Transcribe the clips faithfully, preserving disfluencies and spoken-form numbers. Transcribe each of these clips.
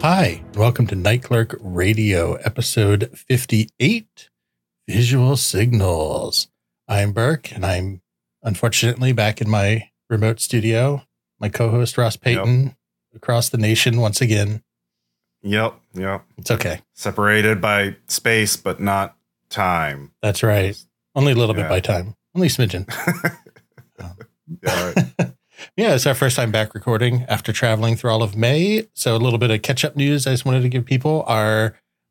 Hi, and welcome to Night Clerk Radio, episode fifty-eight, Visual Signals. I'm Burke, and I'm unfortunately back in my remote studio. My co-host, Ross Payton, yep. across the nation once again. Yep, yep. It's okay. Separated by space, but not time. That's right. Only a little yeah. bit by time. Only a smidgen. oh. Yeah, right. Yeah, it's our first time back recording after traveling through all of May. So a little bit of catch-up news I just wanted to give people. Our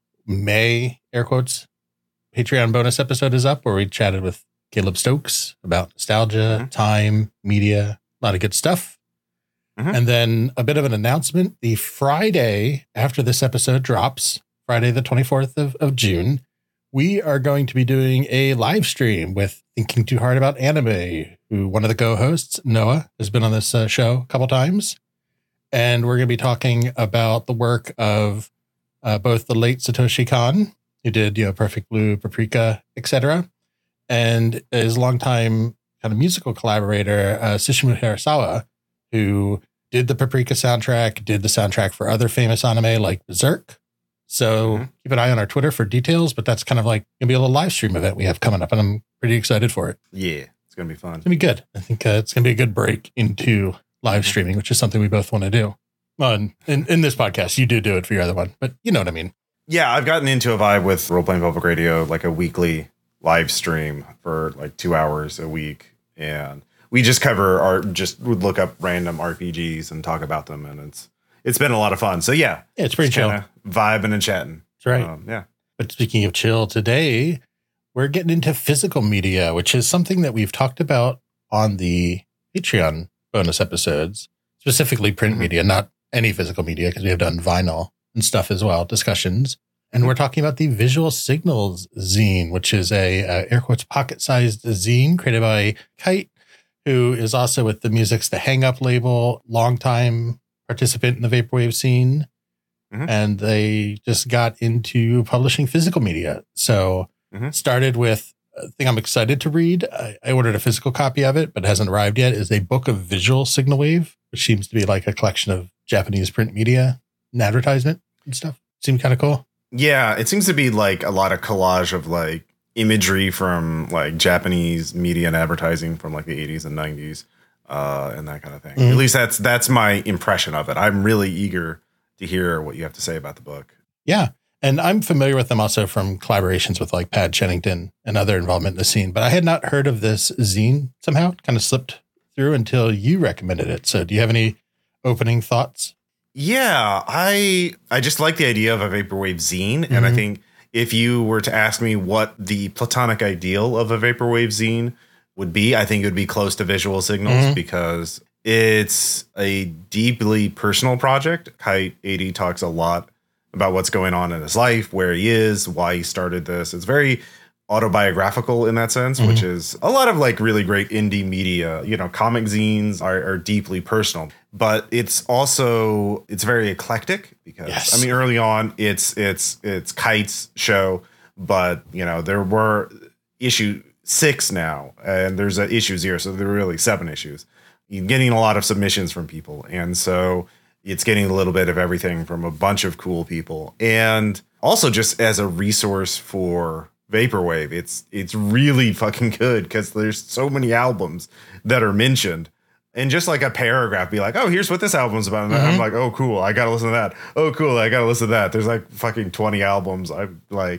May, air quotes, Patreon bonus episode is up where we chatted with Caleb Stokes about nostalgia, mm-hmm. time, media, a lot of good stuff. Mm-hmm. And then a bit of an announcement. The Friday after this episode drops, Friday the twenty-fourth of, of June, we are going to be doing a live stream with Thinking Too Hard About Anime, who one of the co-hosts, Noah, has been on this uh, show a couple times. And we're going to be talking about the work of uh, both the late Satoshi Kon, who did, you know, Perfect Blue, Paprika, et cetera, and his longtime kind of musical collaborator, uh, Susumu Hirasawa, who did the Paprika soundtrack, did the soundtrack for other famous anime like Berserk. So mm-hmm. keep an eye on our Twitter for details, but that's kind of like going to be a little live stream event we have coming up, and I'm pretty excited for it. Yeah, it's going to be fun. It's going to be good. I think uh, it's going to be a good break into live mm-hmm. streaming, which is something we both want to do. Well, and in, in this podcast, you do do it for your other one, but you know what I mean. Yeah, I've gotten into a vibe with Role Playing Public Radio, like a weekly live stream for like two hours a week. And we just cover our, just would look up random R P Gs and talk about them. And it's, it's been a lot of fun. So yeah, yeah it's pretty chill. Vibing and chatting. That's right. Um, yeah. But speaking of chill, today we're getting into physical media, which is something that we've talked about on the Patreon bonus episodes, specifically print mm-hmm. media, not any physical media, because we have done vinyl and stuff as well, discussions. And we're talking about the Visual Signals zine, which is a, a air quotes pocket-sized zine created by Kite, who is also with the Music's The Hang Up label, longtime participant in the vaporwave scene. Mm-hmm. And they just got into publishing physical media. So mm-hmm. started with a thing I'm excited to read. I, I ordered a physical copy of it, but it hasn't arrived yet, is a book of visual signal wave, which seems to be like a collection of Japanese print media and advertisement and stuff. Seemed kind of cool. Yeah, it seems to be like a lot of collage of like imagery from like Japanese media and advertising from like the eighties and nineties uh, and that kind of thing. Mm-hmm. At least that's that's my impression of it. I'm really eager to hear what you have to say about the book. Yeah. And I'm familiar with them also from collaborations with like Pat Chennington and other involvement in the scene, but I had not heard of this zine somehow. It kind of slipped through until you recommended it. So do you have any opening thoughts? Yeah, I I just like the idea of a vaporwave zine. Mm-hmm. And I think if you were to ask me what the platonic ideal of a vaporwave zine would be, I think it would be close to Visual Signals mm-hmm. because it's a deeply personal project. Kite eighty talks a lot about what's going on in his life, where he is, why he started this. It's very autobiographical in that sense, mm-hmm. which is a lot of like really great indie media. You know, comic zines are, are deeply personal, but it's also, it's very eclectic because yes. I mean, early on it's, it's, it's Kite's show, but you know, there were issue six now and there's an issue zero. So there were really seven issues. You're getting a lot of submissions from people. And so it's getting a little bit of everything from a bunch of cool people. And also just as a resource for vaporwave, it's it's really fucking good because there's so many albums that are mentioned. And just like a paragraph be like, oh, here's what this album's about. And mm-hmm. I'm like, oh, cool. I got to listen to that. Oh, cool. I got to listen to that. There's like fucking twenty albums. I'm like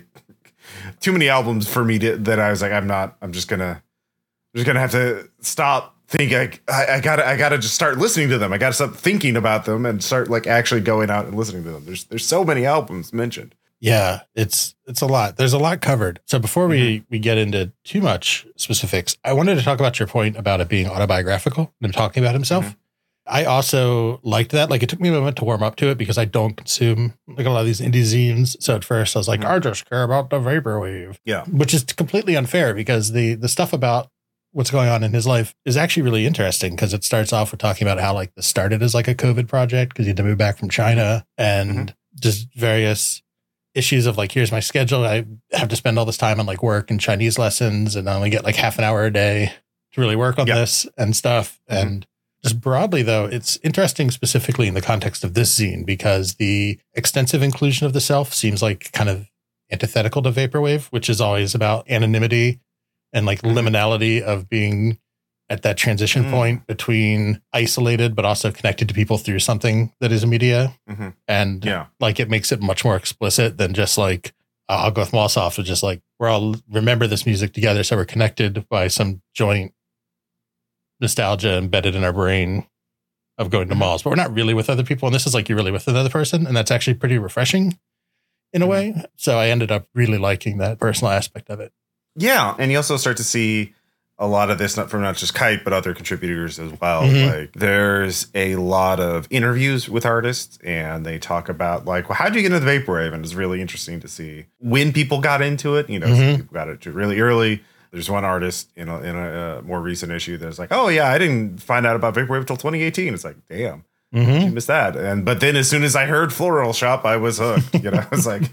too many albums for me to, that I was like, I'm not, I'm just going to, I'm just going to have to stop. Think I, I I gotta I gotta just start listening to them. I gotta stop thinking about them and start like actually going out and listening to them. There's there's so many albums mentioned. Yeah, it's it's a lot. There's a lot covered. So before we, mm-hmm. we get into too much specifics, I wanted to talk about your point about it being autobiographical and him talking about himself. Mm-hmm. I also liked that. Like it took me a moment to warm up to it because I don't consume like a lot of these indie zines. So at first I was like, mm-hmm. I just care about the vaporwave. Yeah, which is completely unfair because the the stuff about what's going on in his life is actually really interesting because it starts off with talking about how like this started as like a COVID project because he had to move back from China and mm-hmm. just various issues of like, here's my schedule. I have to spend all this time on like work and Chinese lessons and I only get like half an hour a day to really work on yep. this and stuff. Mm-hmm. And Just broadly, though, it's interesting specifically in the context of this zine because the extensive inclusion of the self seems like kind of antithetical to Vaporwave, which is always about anonymity and like Mm-hmm. liminality of being at that transition Mm. point between isolated, but also connected to people through something that is a media. Mhm. And Yeah. like it makes it much more explicit than just like, uh, I'll go with Mallsoft was just like, we're all remember this music together. So we're connected by some joint nostalgia embedded in our brain of going to Mhm. malls, but we're not really with other people. And this is like you're really with another person. And that's actually pretty refreshing in a Mhm. way. So I ended up really liking that personal aspect of it. Yeah. And you also start to see a lot of this, not from not just Kite, but other contributors as well. Mhm. Like there's a lot of interviews with artists and they talk about like, well, how did you get into the Vaporwave? And it's really interesting to see when people got into it. You know, some Mhm. people got into it really early. There's one artist in a, in a, uh more recent issue that's like, oh yeah, I didn't find out about Vaporwave until twenty eighteen. It's like, damn, Mm-hmm. you missed that. And but then as soon as I heard Floral Shop, I was hooked. You know, I was like,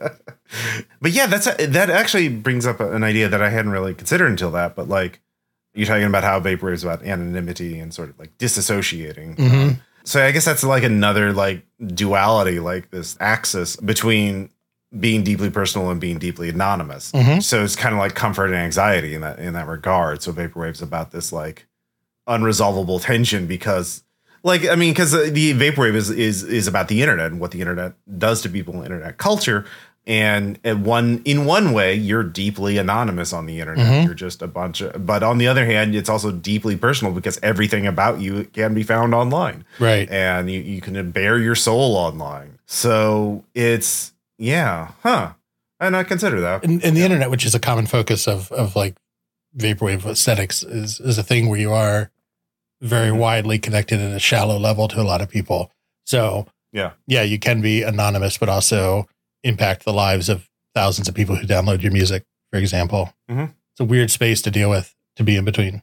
but yeah, that's a, that actually brings up an idea that I hadn't really considered until that. But like you're talking about how Vaporwave is about anonymity and sort of like disassociating. Mhm. Um, so I guess that's like another like duality, like this axis between being deeply personal and being deeply anonymous. Mhm. So it's kind of like comfort and anxiety in that in that regard. So Vaporwave's about this like unresolvable tension because like I mean because the Vaporwave is is is about the internet and what the internet does to people in internet culture. And at one in one way, you're deeply anonymous on the internet. Mhm. You're just a bunch of, but on the other hand, it's also deeply personal because everything about you can be found online. Right. And you, you can bare your soul online. So it's, yeah, huh. And I consider that. And, and the internet, which is a common focus of, of like Vaporwave aesthetics, is, is a thing where you are very Mhm. widely connected at a shallow level to a lot of people. So Yeah. yeah, you can be anonymous, but also impact the lives of thousands of people who download your music, for example. Mhm. It's a weird space to deal with, to be in between.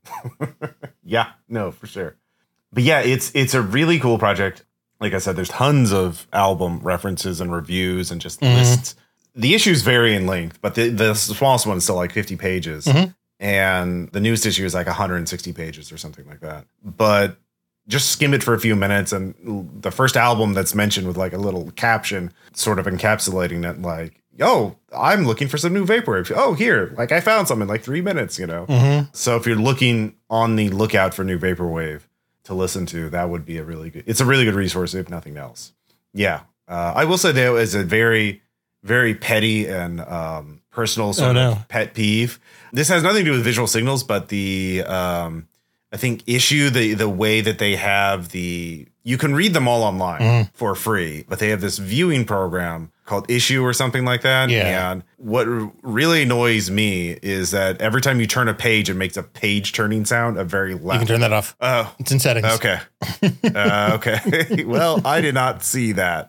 Yeah, no, for sure. But yeah, it's it's a really cool project. Like I said, there's tons of album references and reviews and just Mhm. lists. The issues vary in length, but the, the smallest one is still like fifty pages. Mhm. And the newest issue is like one hundred sixty pages or something like that. But just skim it for a few minutes. And the first album that's mentioned with like a little caption sort of encapsulating that, like, oh, I'm looking for some new Vaporwave. Oh, here, like I found some in like three minutes, you know? Mhm. So if you're looking on the lookout for new Vaporwave to listen to, that would be a really good, it's a really good resource, if nothing else. Yeah. Uh, I will say though, is a very, very petty and um, personal sort Oh, no. of pet peeve. This has nothing to do with visual signals, but the, um, I think issue, the, the way that they have the, you can read them all online Mhm. for free, but they have this viewing program called Issue or something like that. Yeah. And what r- really annoys me is that every time you turn a page, it makes a page turning sound, a very loud. You can turn that off. Oh, It's in settings. okay. uh, okay. Well, I did not see that.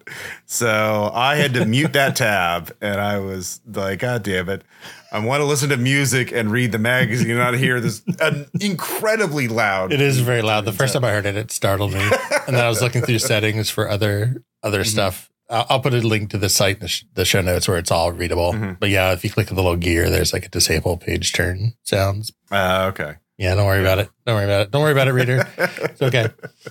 So I had to mute that tab and I was like, God damn it. I want to listen to music and read the magazine and not hear this uh, incredibly loud. It is very loud. The first time I heard it, it startled me. And then I was looking through settings for other other Mhm. stuff. I'll, I'll put a link to the site in the, sh- the show notes where it's all readable. Mhm. But yeah, if you click the little gear, there's like a disable page turn sounds. Uh, okay. Yeah, don't worry about it. Don't worry about it. Don't worry about it, reader. It's okay.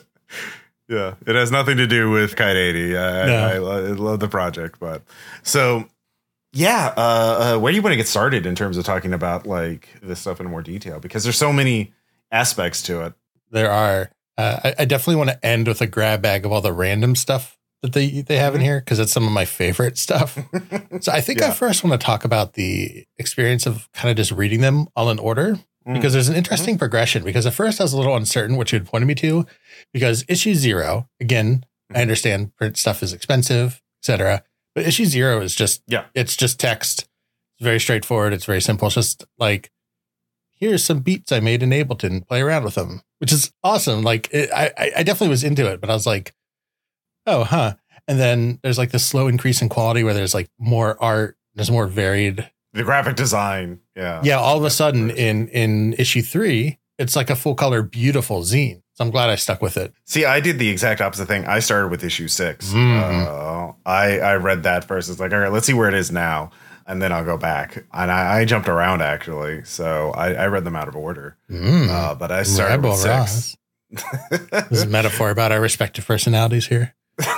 Yeah, it has nothing to do with Kite eighty. I, No. I, lo- I love the project, but so yeah. Uh, uh, where do you want to get started in terms of talking about like this stuff in more detail? Because there's so many aspects to it. There are. Uh, I, I definitely want to end with a grab bag of all the random stuff that they, they have in here because it's some of my favorite stuff. So I think I Yeah. first want to talk about the experience of kind of just reading them all in order. Because there's an interesting progression. Because at first I was a little uncertain, which you had pointed me to. Because issue zero, again, I understand print stuff is expensive, et cetera. But issue zero is just, Yeah. it's just text. It's very straightforward. It's very simple. It's just like, here's some beats I made in Ableton. Play around with them, which is awesome. Like it, I, I definitely was into it, but I was like, oh, huh. And then there's like this slow increase in quality where there's like more art. There's more varied. The graphic design. Yeah. Yeah, all of a sudden in in issue three, it's like a full color, beautiful zine. So I'm glad I stuck with it. See, I did the exact opposite thing. I started with issue six. Mhm. Uh, I, I read that first. It's like, all right, let's see where it is now. And then I'll go back. And I, I jumped around, actually. So I, I read them out of order. Mm. Uh, but I started Rebel with six. Ross. This is a metaphor about our respective personalities here.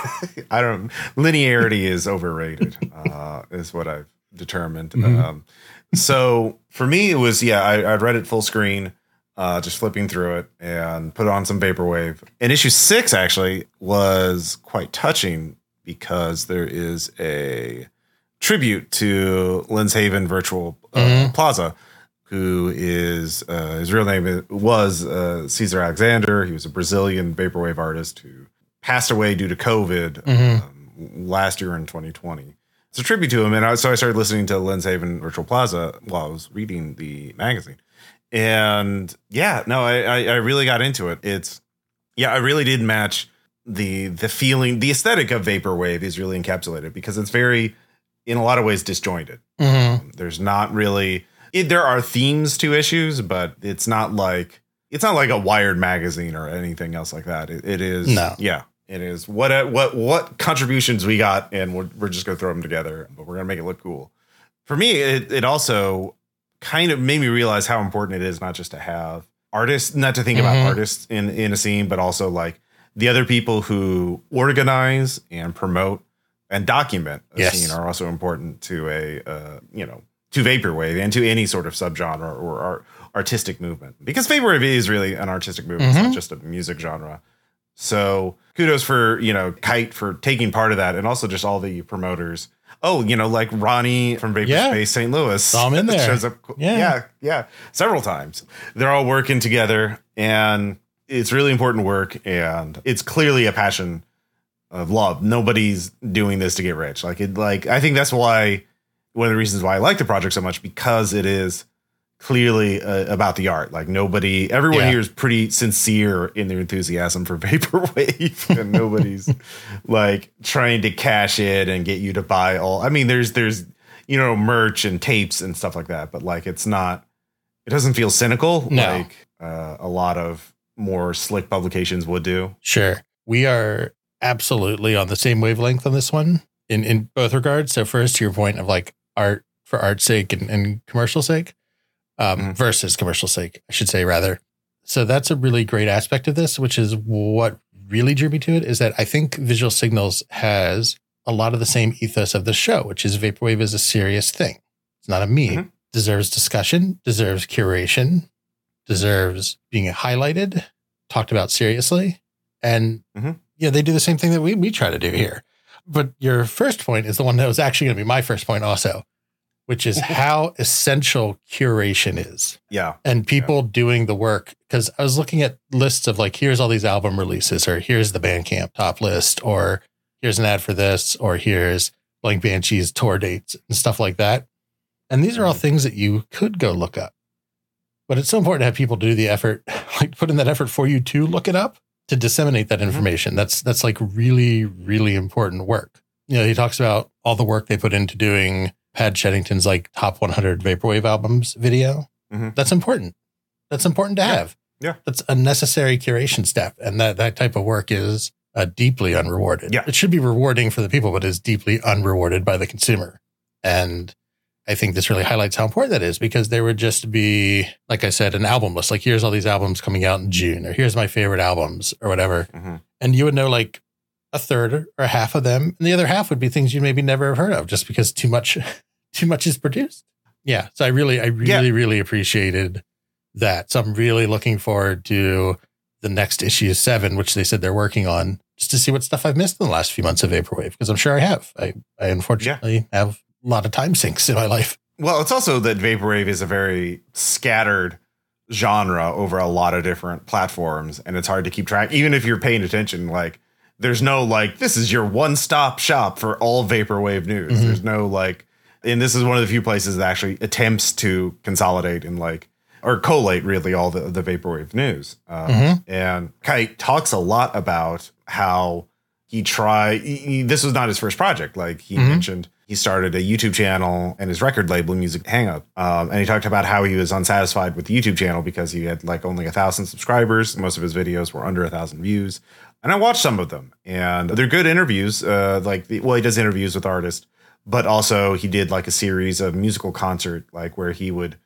I don't. Linearity is overrated. Uh, is what I've determined. Mm-hmm. Um, so for me, it was yeah. I, I read it full screen, uh, just flipping through it and put on some vaporwave. And issue six actually was quite touching because there is a tribute to Lynshaven Virtual uh, mm-hmm. Plaza, who is uh, his real name was uh, Cesar Alexander. He was a Brazilian vaporwave artist who passed away due to COVID mm-hmm. um, last year in twenty twenty. It's a tribute to him. And I, so I started listening to Lynshaven Virtual Plaza while I was reading the magazine. And yeah, no, I, I, I really got into it. It's, yeah, I really did match the, the feeling, the aesthetic of vaporwave is really encapsulated because it's very, in a lot of ways, disjointed. Mm-hmm. Um, there's not really, it, there are themes to issues, but it's not like, it's not like a Wired magazine or anything else like that. It, it is. No. Yeah. It is what what what contributions we got, and we're, we're just going to throw them together, but we're going to make it look cool. For me, it, it also kind of made me realize how important it is not just to have artists, not to think mm-hmm. about artists in, in a scene, but also like the other people who organize and promote and document a yes. scene are also important to a, uh, you know, to vaporwave and to any sort of subgenre or art, artistic movement. Because vaporwave is really an artistic movement. Mm-hmm. It's not just a music genre. So kudos for, you know, Kite for taking part of that, and also just all the promoters. Oh, you know, like Ronnie from Vaporspace yeah. Saint Louis. Saw him in there. Shows up, yeah. yeah, yeah, several times. They're all working together, and it's really important work, and it's clearly a passion of love. Nobody's doing this to get rich. Like it, like I think that's why one of the reasons why I like the project so much, because it is clearly uh, about the art. Like nobody, everyone yeah. here is pretty sincere in their enthusiasm for vaporwave, and nobody's like trying to cash it and get you to buy all. I mean, there's there's you know merch and tapes and stuff like that, but like it's not. It doesn't feel cynical no. like uh, a lot of more slick publications would do. Sure, we are absolutely on the same wavelength on this one in in both regards. So first, to your point of like art for art's sake and, and commercial sake. Um, mm-hmm. versus commercial sake, I should say, rather. So that's a really great aspect of this, which is what really drew me to it, is that I think Visual Signals has a lot of the same ethos of the show, which is vaporwave is a serious thing. It's not a meme. Mm-hmm. Deserves discussion, deserves curation, deserves being highlighted, talked about seriously. And mm-hmm. yeah, they do the same thing that we, we try to do here. But your first point is the one that was actually going to be my first point also, which is how essential curation is. Yeah. And people yeah. doing the work. Because I was looking at lists of like, here's all these album releases, or here's the Bandcamp top list, or here's an ad for this, or here's Blank Banshee's tour dates and stuff like that. And these are all things that you could go look up. But it's so important to have people do the effort, like put in that effort for you to look it up, to disseminate that information. Mm-hmm. That's that's like really, really important work. You know, he talks about all the work they put into doing Pad Sheddington's like top one hundred vaporwave albums video. Mm-hmm. That's important. That's important to yeah. have. Yeah. That's a necessary curation step. And that, that type of work is uh, deeply unrewarded. Yeah. It should be rewarding for the people, but is deeply unrewarded by the consumer. And I think this really highlights how important that is, because there would just be, like I said, an album list. Like, here's all these albums coming out in June, or here's my favorite albums or whatever. Mm-hmm. And you would know like a third or a half of them. And the other half would be things you maybe never have heard of, just because too much, too much is produced. Yeah. So I really, I really, yeah. really appreciated that. So I'm really looking forward to the next issue seven, which they said they're working on, just to see what stuff I've missed in the last few months of Vaporwave. Because I'm sure I have. I, I unfortunately yeah. have a lot of time sinks in my life. Well, it's also that Vaporwave is a very scattered genre over a lot of different platforms, and it's hard to keep track. Even if you're paying attention, like there's no like, this is your one-stop shop for all Vaporwave news. Mm-hmm. There's no like, and this is one of the few places that actually attempts to consolidate and like, or collate really all the, the Vaporwave news. Um, mm-hmm. And Kite talks a lot about how he tried, he, he, this was not his first project. Like he mm-hmm. mentioned, he started a YouTube channel and his record label, Music Hang Up. Um, and he talked about how he was unsatisfied with the YouTube channel because he had like only a thousand subscribers. Most of his videos were under a thousand views. And I watched some of them, and they're good interviews. Uh, like, the, well, he does interviews with artists, but also he did like a series of musical concert, like where he would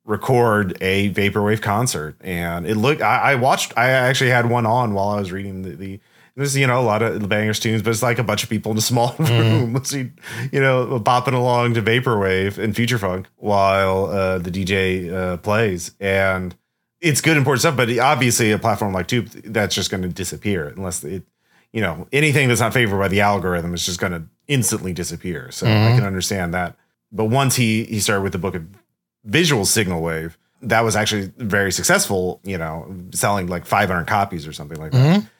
record a vaporwave concert. And it looked, I, I watched, I actually had one on while I was reading the, the there's, you know, a lot of bangers tunes, but it's like a bunch of people in a small room, mm. you know, bopping along to vaporwave and future funk while uh, the D J uh, plays. And it's good, important stuff, but obviously a platform like Tube, that's just going to disappear unless it, you know, anything that's not favored by the algorithm is just going to instantly disappear. So mm-hmm. I can understand that. But once he he started with the book of Visual Signal Wave, that was actually very successful, you know, selling like five hundred copies or something like that. Mm-hmm.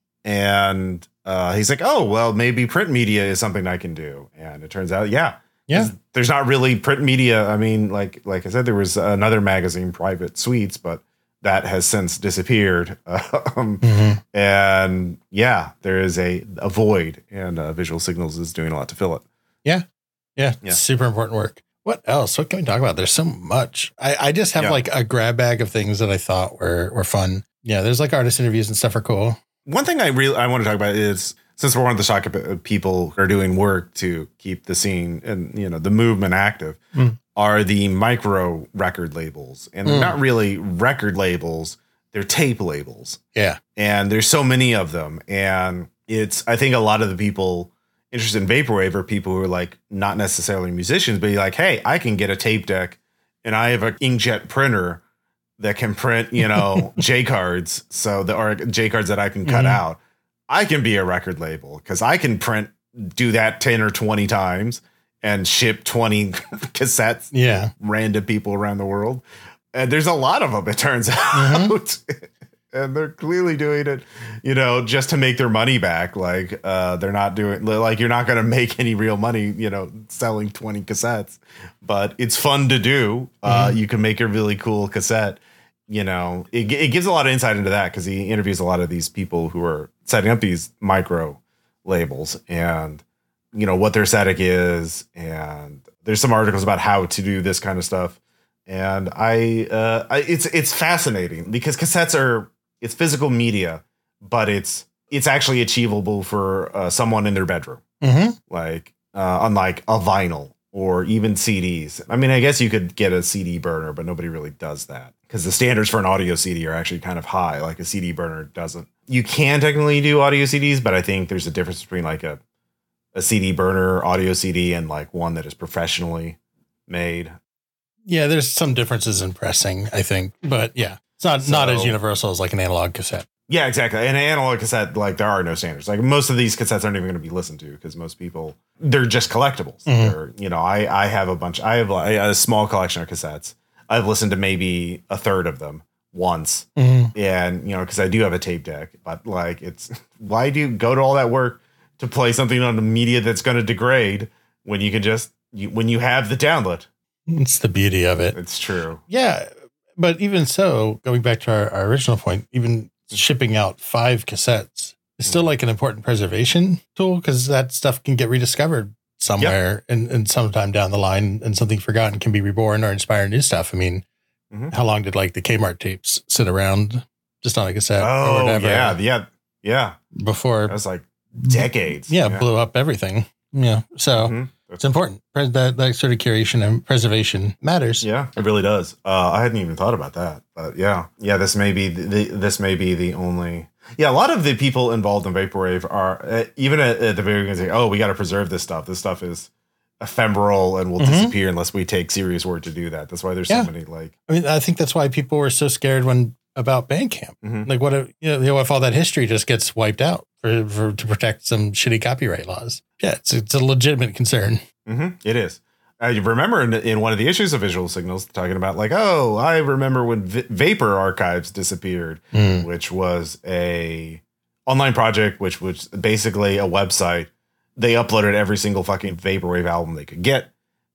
And uh, he's like, oh, well, maybe print media is something I can do. And it turns out, yeah, yeah, there's not really print media. I mean, like like I said, there was another magazine, Private Suites, but that has since disappeared. Um, mm-hmm. And yeah, there is a, a void, and uh, Visual Signals is doing a lot to fill it. Yeah. Yeah. yeah. Super important work. What else? What can we talk about? There's so much. I, I just have yeah. like a grab bag of things that I thought were, were fun. Yeah. There's like artist interviews and stuff are cool. One thing I really, I want to talk about is, since we're one of the shock people who are doing work to keep the scene and, you know, the movement active, mm. are the micro record labels. And they're mm. not really record labels, they're tape labels. Yeah. And there's so many of them. And it's, I think a lot of the people interested in vaporwave are people who are like not necessarily musicians, but you're like, hey, I can get a tape deck and I have an inkjet printer that can print, you know, J cards. So the or J cards that I can cut mm-hmm. out. I can be a record label because I can print, do that ten or twenty times and ship twenty cassettes. Yeah. Random people around the world. And there's a lot of them, it turns mm-hmm. out. And they're clearly doing it, you know, just to make their money back. Like uh, they're not doing, like, you're not going to make any real money, you know, selling twenty cassettes, but it's fun to do. Uh, mm-hmm. You can make a really cool cassette. You know, it, it gives a lot of insight into that because he interviews a lot of these people who are setting up these micro labels and, you know, what their aesthetic is. And there's some articles about how to do this kind of stuff. And I, uh, I it's it's fascinating because cassettes are, it's physical media, but it's it's actually achievable for uh, someone in their bedroom, mm-hmm. like uh, unlike a vinyl or even C Ds. I mean, I guess you could get a C D burner, but nobody really does that because the standards for an audio C D are actually kind of high. Like a C D burner doesn't. You can technically do audio C Ds, but I think there's a difference between like a a C D burner audio C D and like one that is professionally made. Yeah, there's some differences in pressing, I think, but yeah. It's not, so, not as universal as like an analog cassette. Yeah, exactly. And an analog cassette, like there are no standards. Like most of these cassettes aren't even going to be listened to because most people, they're just collectibles. Mm-hmm. They're, you know, I, I have a bunch, I have a, a small collection of cassettes. I've listened to maybe a third of them once. Mm-hmm. And, you know, because I do have a tape deck, but like it's, why do you go to all that work to play something on a media that's going to degrade when you can just, you, when you have the download? It's the beauty of it. It's true. Yeah. But even so, going back to our, our original point, even shipping out five cassettes is still like an important preservation tool because that stuff can get rediscovered somewhere yep. and, and sometime down the line and something forgotten can be reborn or inspire new stuff. I mean, mm-hmm. how long did like the Kmart tapes sit around just on a cassette oh, or whatever? Yeah, yeah, yeah. Before. That was like decades. Yeah, yeah. Blew up everything. Yeah. So. Mm-hmm. It's important. That that sort of curation and preservation matters. Yeah, it really does. Uh, I hadn't even thought about that, but yeah, yeah. This may be the, the this may be the only. Yeah, a lot of the people involved in vaporwave are uh, even at, at the very beginning saying, "Oh, we got to preserve this stuff. This stuff is ephemeral and will mm-hmm. disappear unless we take serious work to do that." That's why there's yeah. so many like. I mean, I think that's why people were so scared when about Bandcamp. Mm-hmm. Like, what if you know if all that history just gets wiped out for, for to protect some shitty copyright laws? Yeah, it's it's a legitimate concern. Mm-hmm. It is. I remember in, in one of the issues of Visual Signals talking about like, oh, I remember when v- Vapor Archives disappeared, mm. which was a online project, which was basically a website. They uploaded every single fucking Vaporwave album they could get,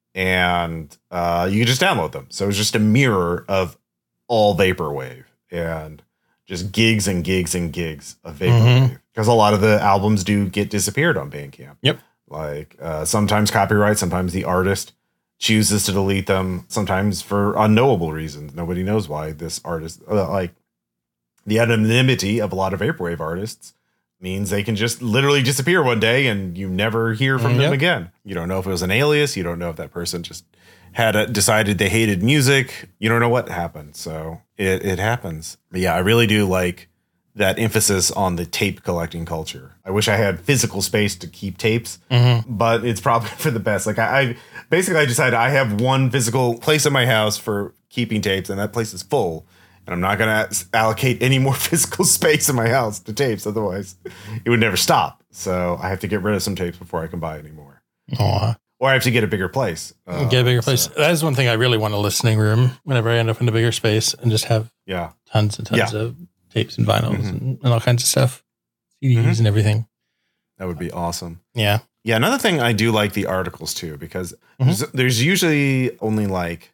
and uh, you could just download them. So it was just a mirror of all Vaporwave and just gigs and gigs and gigs of Vaporwave. Because mm-hmm. a lot of the albums do get disappeared on Bandcamp. Yep. Like uh, sometimes copyright, sometimes the artist chooses to delete them, sometimes for unknowable reasons. Nobody knows why this artist, uh, like the anonymity of a lot of Vaporwave artists means they can just literally disappear one day and you never hear from mm, them yep. again. You don't know if it was an alias. You don't know if that person just had a, decided they hated music. You don't know what happened. So it, it happens. But yeah, I really do like that emphasis on the tape collecting culture. I wish I had physical space to keep tapes, mm-hmm. but it's probably for the best. Like I, I basically I decided I have one physical place in my house for keeping tapes, and that place is full. And I'm not going to allocate any more physical space in my house to tapes. Otherwise, it would never stop. So I have to get rid of some tapes before I can buy any more. Aww. Or I have to get a bigger place. Uh, get a bigger place. So. That is one thing I really want, a listening room whenever I end up in a bigger space and just have yeah. tons and tons yeah. of tapes and vinyls mm-hmm. and, and all kinds of stuff. C Ds mm-hmm. and everything. That would be awesome. Yeah. Yeah. Another thing, I do like the articles too, because mm-hmm. there's, there's usually only like,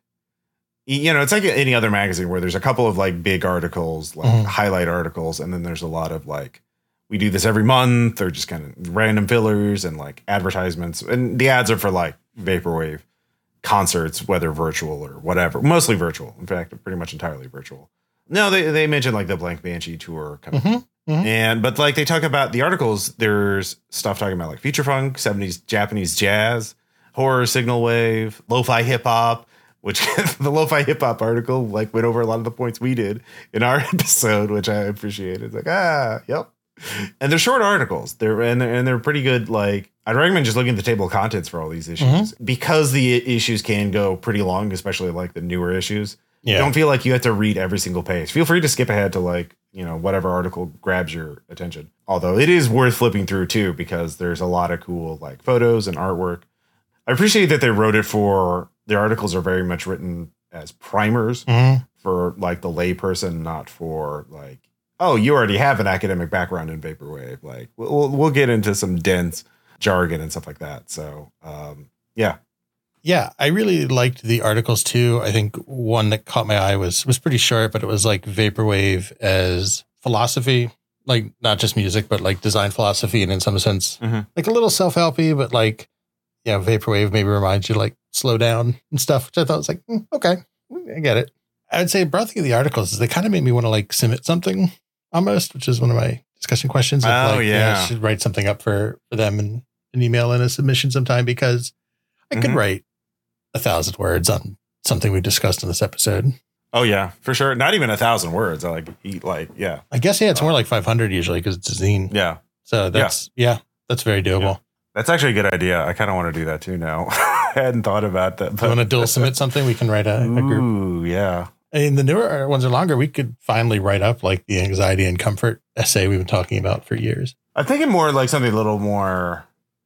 you know, it's like any other magazine where there's a couple of like big articles, like mm-hmm. highlight articles. And then there's a lot of like, we do this every month, or just kind of random fillers and like advertisements. And the ads are for like vaporwave concerts, whether virtual or whatever, mostly virtual. In fact, pretty much entirely virtual. No, they, they mentioned like the Blank Banshee tour kind of, mm-hmm. Mm-hmm. and, but like they talk about the articles, there's stuff talking about like future funk, seventies Japanese jazz, horror, signal wave, lo-fi hip hop, which the lo-fi hip hop article like went over a lot of the points we did in our episode, which I appreciated. It's like, ah, yep. And they're short articles. They're and they're, and they're pretty good. Like I'd recommend just looking at the table of contents for all these issues mm-hmm. because the issues can go pretty long, especially like the newer issues. Yeah. Don't feel like you have to read every single page. Feel free to skip ahead to like, you know, whatever article grabs your attention. Although it is worth flipping through too, because there's a lot of cool like photos and artwork. I appreciate that they wrote it for, their articles are very much written as primers mm-hmm. for like the layperson, not for like, oh, you already have an academic background in vaporwave. Like we'll we'll get into some dense jargon and stuff like that. So um, yeah, yeah, I really liked the articles too. I think one that caught my eye was was pretty short, but it was like vaporwave as philosophy, like not just music, but like design philosophy, and in some sense, mm-hmm. like a little self helpy, but like yeah, you know, vaporwave maybe reminds you to like slow down and stuff, which I thought was like mm, okay, I get it. I would say broad thing of the articles is they kind of made me want to like submit something. Almost, which is one of my discussion questions. If, oh, like, yeah. yeah. I should write something up for, for them and an email and a submission sometime, because I mm-hmm. could write a thousand words on something we discussed in this episode. Oh, yeah, for sure. Not even a thousand words. I like, eat like, yeah. I guess, yeah, it's more like five hundred usually because it's a zine. Yeah. So that's, yeah, yeah that's very doable. Yeah. That's actually a good idea. I kind of want to do that too now. I hadn't thought about that. But you want to dual submit something? We can write a, a group. Ooh, yeah. I mean, the newer ones are longer. We could finally write up like the anxiety and comfort essay we've been talking about for years. I'm thinking more like something a little more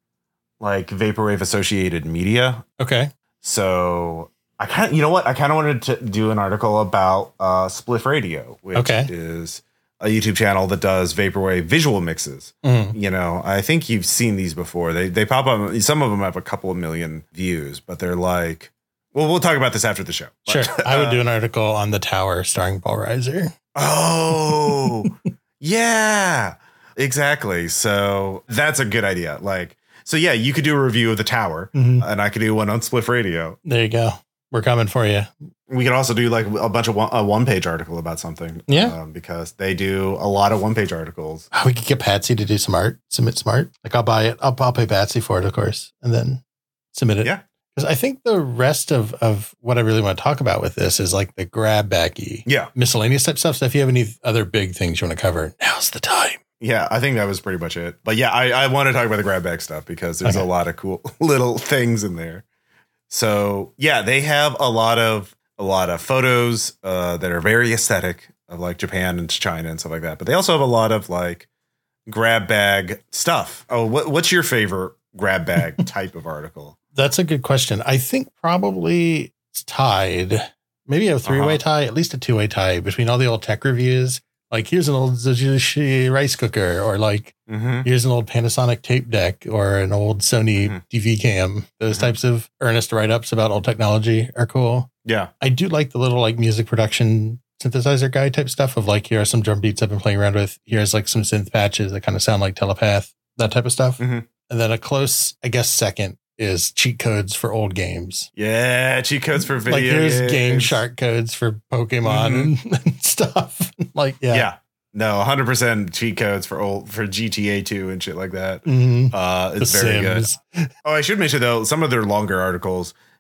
like vaporwave associated media. Okay. So I kind of, you know what? I kind of wanted to do an article about uh, Spliff Radio, which okay. is a YouTube channel that does vaporwave visual mixes. Mm. You know, I think you've seen these before. They they pop up. Some of them have a couple of million views, but they're like. Well, we'll talk about this after the show. Sure. But, I would uh, do an article on The Tower starring Paul Reiser. Oh, yeah, exactly. So that's a good idea. Like, so yeah, you could do a review of The Tower mm-hmm. and I could do one on Spliff Radio. There you go. We're coming for you. We could also do like a bunch of one, a one page article about something. Yeah. Um, because they do a lot of one page articles. Oh, we could get Patsy to do some art, submit some art. Like I'll buy it. I'll, I'll pay Patsy for it, of course, and then submit it. Yeah. Because I think the rest of, of what I really want to talk about with this is like the grab baggy, yeah, miscellaneous type stuff. So if you have any other big things you want to cover, now's the time. Yeah, I think that was pretty much it. But yeah, I, I want to talk about the grab bag stuff because there's okay. a lot of cool little things in there. So yeah, they have a lot of a lot of photos uh, that are very aesthetic of like Japan and China and stuff like that. But they also have a lot of like grab bag stuff. Oh, what, what's your favorite grab bag type of article? That's a good question. I think probably it's tied, maybe a three-way uh-huh. tie, at least a two-way tie between all the old tech reviews. Like, here's an old Zuzushi rice cooker, or like, mm-hmm. here's an old Panasonic tape deck, or an old Sony mm-hmm. D V cam. Those mm-hmm. types of earnest write-ups about old technology are cool. Yeah. I do like the little like music production synthesizer guide type stuff of like, here are some drum beats I've been playing around with. Here's like some synth patches that kind of sound like Telepath, that type of stuff. Mm-hmm. And then a close, I guess, second is cheat codes for old games. Yeah, cheat codes for video like here's games. Game Shark codes for Pokemon mm-hmm. and, and stuff. Like, yeah. Yeah. No, one hundred percent cheat codes for old for G T A two and shit like that. Mm-hmm. Uh, it's the very Sims. good. Oh, I should mention, though, some of their longer articles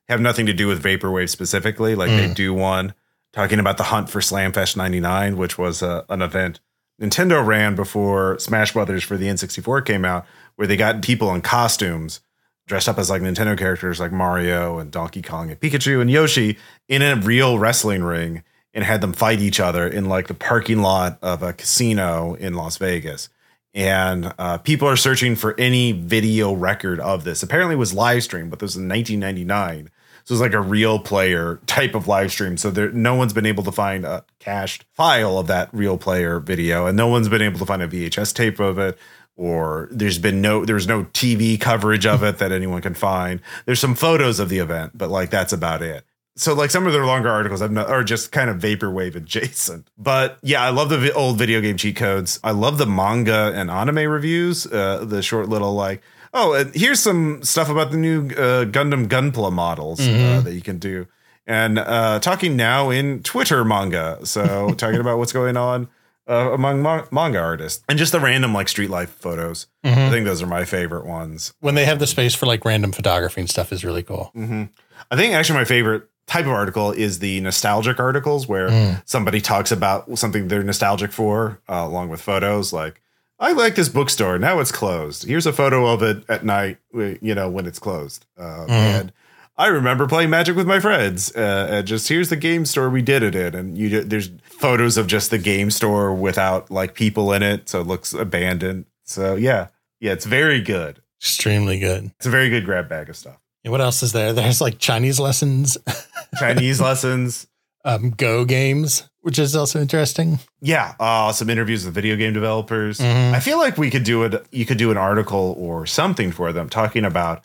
have nothing to do with Vaporwave specifically. Like mm. they do one talking about the hunt for Slamfest ninety-nine, which was uh, an event Nintendo ran before Smash Brothers for the N sixty-four came out, where they got people in costumes dressed up as like Nintendo characters like Mario and Donkey Kong and Pikachu and Yoshi in a real wrestling ring and had them fight each other in like the parking lot of a casino in Las Vegas. And uh, people are searching for any video record of this. Apparently it was live streamed, but this was in nineteen ninety-nine. So it's like a real player type of live stream. So there, no one's been able to find a cached file of that real player video, and no one's been able to find a V H S tape of it, or there's been no, there's no T V coverage of it that anyone can find. There's some photos of the event, but like that's about it. So like some of their longer articles I've not, are just kind of Vaporwave adjacent. But yeah, I love the vi- old video game cheat codes. I love the manga and anime reviews, uh, the short little like, oh, and here's some stuff about the new uh, Gundam Gunpla models mm-hmm. uh, that you can do. And uh, talking now in Twitter manga. So talking about what's going on uh, among ma- manga artists. And just the random like street life photos. Mm-hmm. I think those are my favorite ones. When they have the space for like random photography and stuff is really cool. Mm-hmm. I think actually my favorite type of article is the nostalgic articles where mm. somebody talks about something they're nostalgic for uh, along with photos like, I like this bookstore. Now it's closed. Here's a photo of it at night, you know, when it's closed. Uh, mm. And I remember playing Magic with my friends. Uh, and just here's the game store we did it in. And you there's photos of just the game store without like people in it. So it looks abandoned. So yeah, yeah, it's very good. Extremely good. It's a very good grab bag of stuff. And what else is there? There's like Chinese lessons. Chinese lessons. Um, Go games, which is also interesting. Yeah, uh, some interviews with video game developers. Mm-hmm. I feel like we could do it. You could do an article or something for them talking about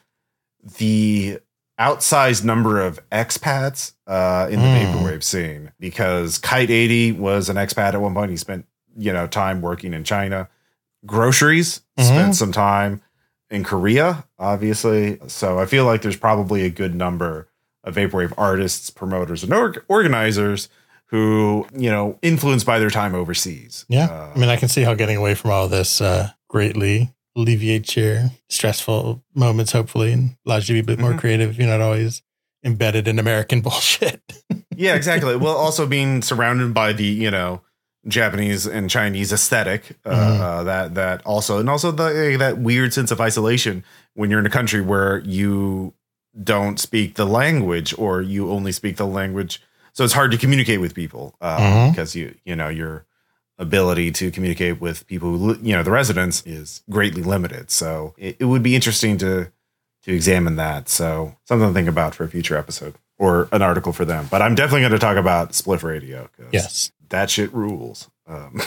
the outsized number of expats uh, in the mm. Vaporwave scene. Because Kite eighty was an expat at one point. He spent you know time working in China. Groceries mm-hmm. spent some time in Korea, obviously. So I feel like there's probably a good number of Vaporwave artists, promoters, and org- organizers who, you know, influenced by their time overseas. Yeah. Uh, I mean, I can see how getting away from all this uh, greatly alleviates your stressful moments, hopefully, and allows you to be a bit more mm-hmm. creative if you're not always embedded in American bullshit. Yeah, exactly. Well, also being surrounded by the, you know, Japanese and Chinese aesthetic, uh, mm. uh, that that also, and also the uh, that weird sense of isolation when you're in a country where you don't speak the language or you only speak the language. So it's hard to communicate with people uh, mm-hmm. because you, you know, your ability to communicate with people who, you know, the residents is greatly limited. So it, it would be interesting to, to examine that. So something to think about for a future episode or an article for them. But I'm definitely going to talk about Spliff Radio. Yes. That shit rules. Um.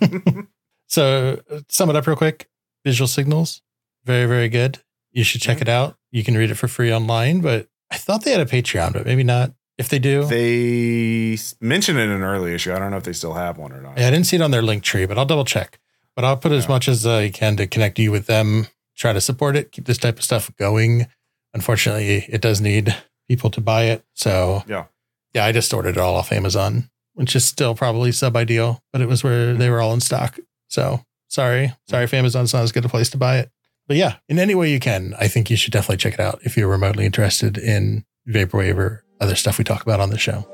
So sum it up real quick. Visual Signals. Very, very good. You should check mm-hmm. it out. You can read it for free online, but I thought they had a Patreon, but maybe not. If they do, they mentioned it in an early issue. I don't know if they still have one or not. Yeah, I didn't see it on their link tree, but I'll double check. But I'll put as yeah. much as I can to connect you with them, try to support it, keep this type of stuff going. Unfortunately, it does need people to buy it. So yeah, yeah, I just ordered it all off Amazon, which is still probably sub-ideal, but it was where they were all in stock. So sorry. Sorry if Amazon's not as good a place to buy it. But yeah, in any way you can, I think you should definitely check it out if you're remotely interested in Vaporwave or other stuff we talk about on the show.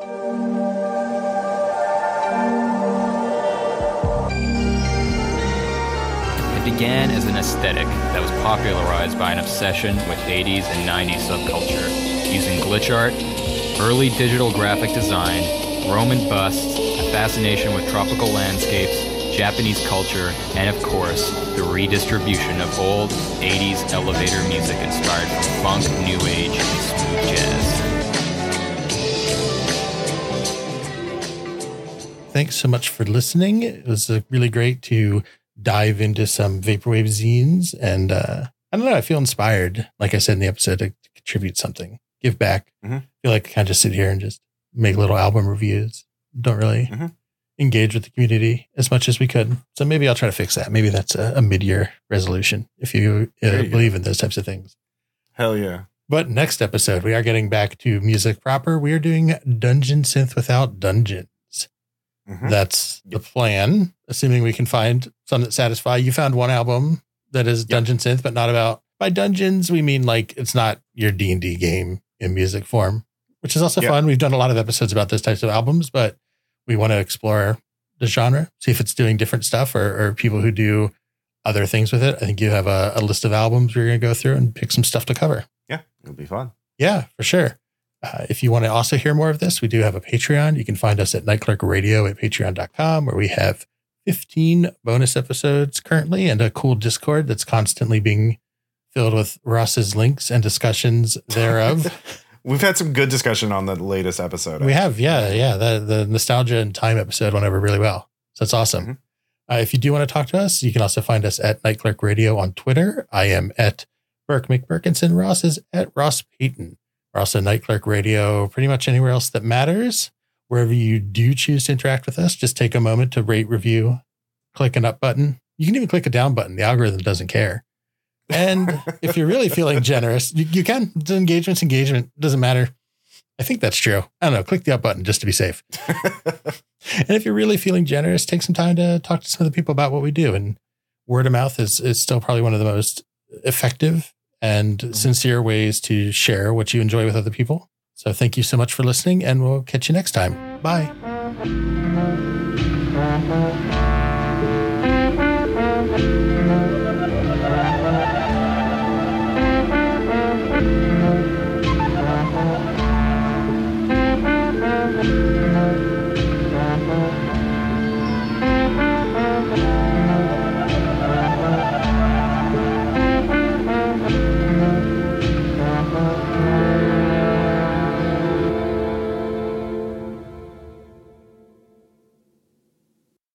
It began as an aesthetic that was popularized by an obsession with eighties and nineties subculture, using glitch art, early digital graphic design, Roman busts, a fascination with tropical landscapes, Japanese culture, and of course, the redistribution of old eighties elevator music inspired from funk, new age, and smooth jazz. Thanks so much for listening. It was uh, really great to dive into some Vaporwave zines. And uh, I don't know, I feel inspired, like I said in the episode, to, to contribute something, give back. Mm-hmm. I feel like I kind of just sit here and just make little album reviews. Don't really mm-hmm. engage with the community as much as we could. So maybe I'll try to fix that. Maybe that's a, a mid-year resolution if you, uh, you believe go. in those types of things. Hell yeah. But next episode, we are getting back to music proper. We are doing Dungeon Synth Without Dungeons. Mm-hmm. That's the plan, assuming we can find some that satisfy. You found one album that is Dungeon yep. Synth, but not about, by dungeons, we mean like it's not your D and D game in music form, which is also Yeah. fun. We've done a lot of episodes about those types of albums, but we want to explore the genre, see if it's doing different stuff or, or people who do other things with it. I think you have a, a list of albums we're going to go through and pick some stuff to cover. Yeah, it'll be fun. Yeah, for sure. Uh, if you want to also hear more of this, we do have a Patreon. You can find us at Nightclerk Radio at patreon dot com, where we have fifteen bonus episodes currently and a cool Discord that's constantly being filled with Ross's links and discussions thereof. We've had some good discussion on the latest episode. We have, yeah, yeah. The, the nostalgia and time episode went over really well. So that's awesome. Mm-hmm. Uh, if you do want to talk to us, you can also find us at Nightclerk Radio on Twitter. I am at Burke McBurkinson. Ross is at Ross Payton. We're also Nightclerk Radio pretty much anywhere else that matters. Wherever you do choose to interact with us, just take a moment to rate, review, click an up button. You can even click a down button. The algorithm doesn't care. And if you're really feeling generous, you, you can. The engagement's engagement. Doesn't matter. I think that's true. I don't know. Click the up button just to be safe. And if you're really feeling generous, take some time to talk to some of the people about what we do. And word of mouth is, is still probably one of the most effective and mm-hmm. sincere ways to share what you enjoy with other people. So thank you so much for listening, and we'll catch you next time. Bye.